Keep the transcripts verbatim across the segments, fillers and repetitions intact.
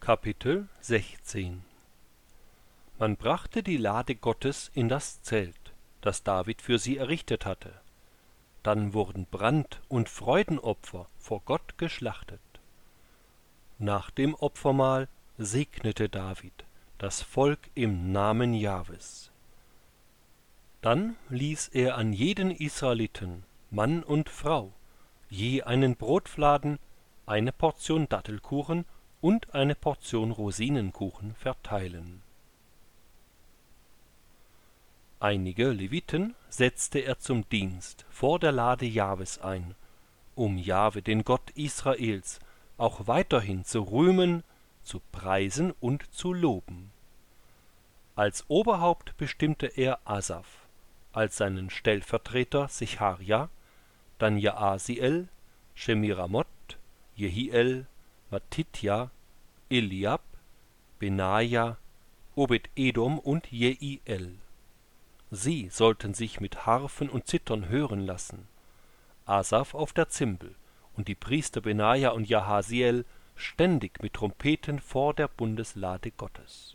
Kapitel sechzehn. Man brachte die Lade Gottes in das Zelt, das David für sie errichtet hatte. Dann wurden Brand- und Freudenopfer vor Gott geschlachtet. Nach dem Opfermahl segnete David das Volk im Namen Jahwes. Dann ließ er an jeden Israeliten, Mann und Frau, je einen Brotfladen, eine Portion Dattelkuchen und eine Portion Rosinenkuchen verteilen. Einige Leviten setzte er zum Dienst vor der Lade Jahwes ein, um Jahwe, den Gott Israels, auch weiterhin zu rühmen, zu preisen und zu loben. Als Oberhaupt bestimmte er Asaf, als seinen Stellvertreter Secharja, dann Jaasiel, Shemiramot, Jehiel, Mattitja, Eliab, Benaja, Obed-Edom und Jeiel. Sie sollten sich mit Harfen und Zithern hören lassen, Asaf auf der Zimbel und die Priester Benaja und Jahaziel ständig mit Trompeten vor der Bundeslade Gottes.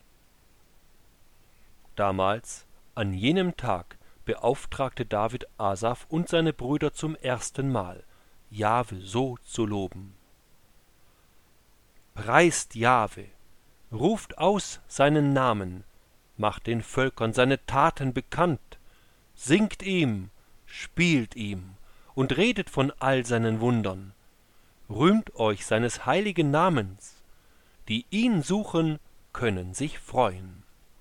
Damals, an jenem Tag, beauftragte David Asaf und seine Brüder zum ersten Mal, Jahwe so zu loben. Preist Jahwe, ruft aus seinen Namen, macht den Völkern seine Taten bekannt, singt ihm, spielt ihm und redet von all seinen Wundern. Rühmt euch seines heiligen Namens, die ihn suchen, können sich freuen.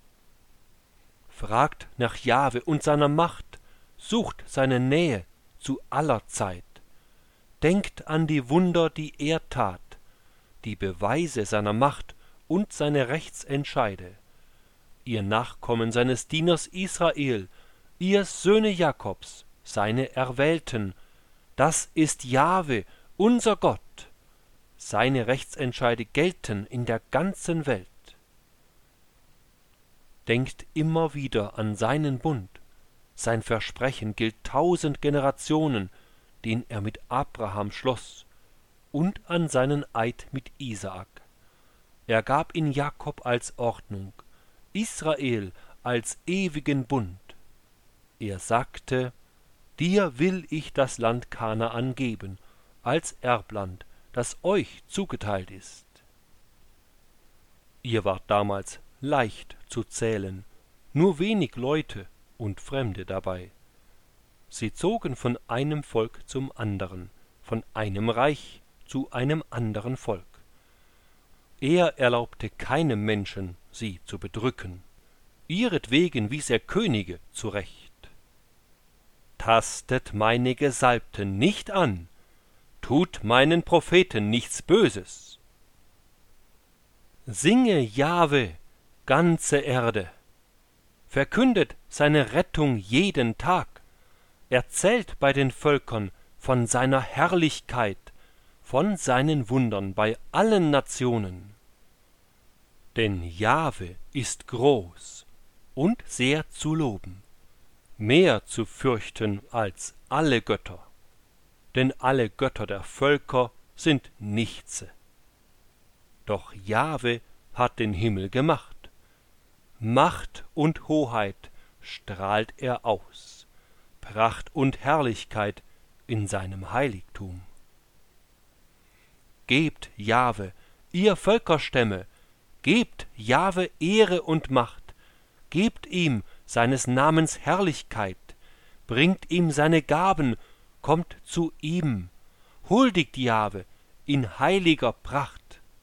Fragt nach Jahwe und seiner Macht, sucht seine Nähe zu aller Zeit. Denkt an die Wunder, die er tat, die Beweise seiner Macht und seine Rechtsentscheide. Ihr Nachkommen seines Dieners Israel, ihr Söhne Jakobs, seine Erwählten, das ist Jahwe, unser Gott. Seine Rechtsentscheide gelten in der ganzen Welt. Denkt immer wieder an seinen Bund. Sein Versprechen gilt tausend Generationen, den er mit Abraham schloss, und an seinen Eid mit Isaak. Er gab ihn Jakob als Ordnung, Israel als ewigen Bund. Er sagte, dir will ich das Land Kanaan geben, als Erbland, das euch zugeteilt ist. Ihr wart damals leicht zu zählen, nur wenig Leute und Fremde dabei. Sie zogen von einem Volk zum anderen, von einem Reich zu einem anderen Volk. Er erlaubte keinem Menschen, sie zu bedrücken. Ihretwegen wies er Könige zurecht. Tastet meine Gesalbten nicht an, tut meinen Propheten nichts Böses. Singe Jahwe, ganze Erde, verkündet seine Rettung jeden Tag, erzählt bei den Völkern von seiner Herrlichkeit, von seinen Wundern bei allen Nationen. Denn Jahwe ist groß und sehr zu loben, mehr zu fürchten als alle Götter, denn alle Götter der Völker sind nichtse. Doch Jahwe hat den Himmel gemacht, Macht und Hoheit strahlt er aus, Pracht und Herrlichkeit in seinem Heiligtum. Gebt Jahwe, ihr Völkerstämme, gebt Jahwe Ehre und Macht, gebt ihm seines Namens Herrlichkeit, bringt ihm seine Gaben, kommt zu ihm, huldigt Jahwe in heiliger Pracht.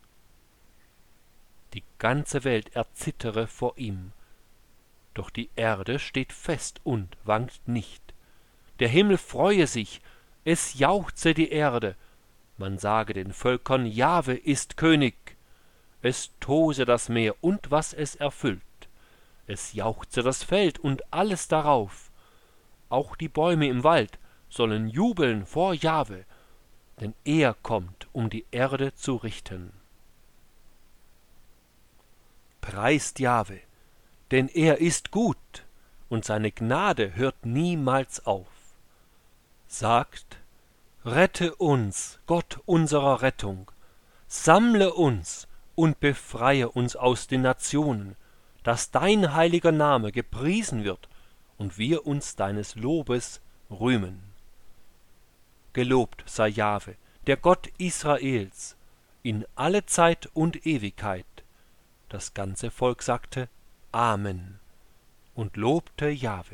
Die ganze Welt erzittere vor ihm, doch die Erde steht fest und wankt nicht. Der Himmel freue sich, es jauchze die Erde, man sage den Völkern, Jahwe ist König. Es tose das Meer und was es erfüllt, es jauchze das Feld und alles darauf. Auch die Bäume im Wald sollen jubeln vor Jahwe, denn er kommt, um die Erde zu richten. Preist Jahwe, denn er ist gut, und seine Gnade hört niemals auf. Sagt, rette uns, Gott unserer Rettung, sammle uns und befreie uns aus den Nationen, dass dein heiliger Name gepriesen wird und wir uns deines Lobes rühmen. Gelobt sei Jahwe, der Gott Israels, in alle Zeit und Ewigkeit. Das ganze Volk sagte Amen und lobte Jahwe.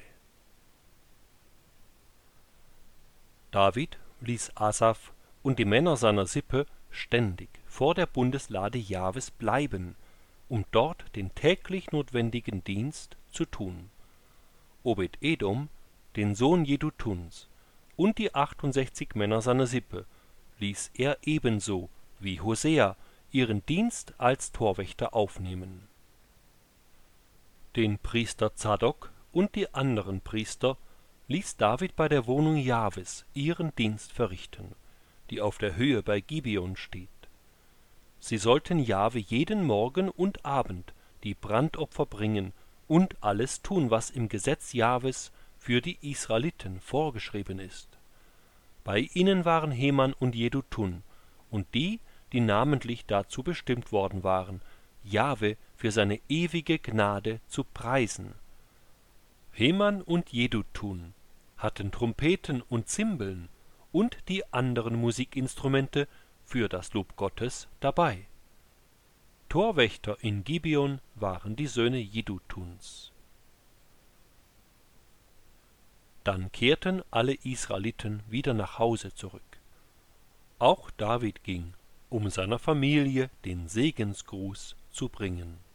David ließ Asaf und die Männer seiner Sippe ständig vor der Bundeslade Jahwes bleiben, um dort den täglich notwendigen Dienst zu tun. Obed-Edom, den Sohn Jedutuns, und die achtundsechzig Männer seiner Sippe ließ er ebenso wie Hosea ihren Dienst als Torwächter aufnehmen. Den Priester Zadok und die anderen Priester ließ David bei der Wohnung Jahwes ihren Dienst verrichten, die auf der Höhe bei Gibeon steht. Sie sollten Jahwe jeden Morgen und Abend die Brandopfer bringen und alles tun, was im Gesetz Jahwes für die Israeliten vorgeschrieben ist. Bei ihnen waren Heman und Jedutun und die, die namentlich dazu bestimmt worden waren, Jahwe für seine ewige Gnade zu preisen. Heman und Jedutun hatten Trompeten und Zimbeln und die anderen Musikinstrumente für das Lob Gottes dabei. Torwächter in Gibeon waren die Söhne Jedutuns. Dann kehrten alle Israeliten wieder nach Hause zurück. Auch David ging, um seiner Familie den Segensgruß zu bringen.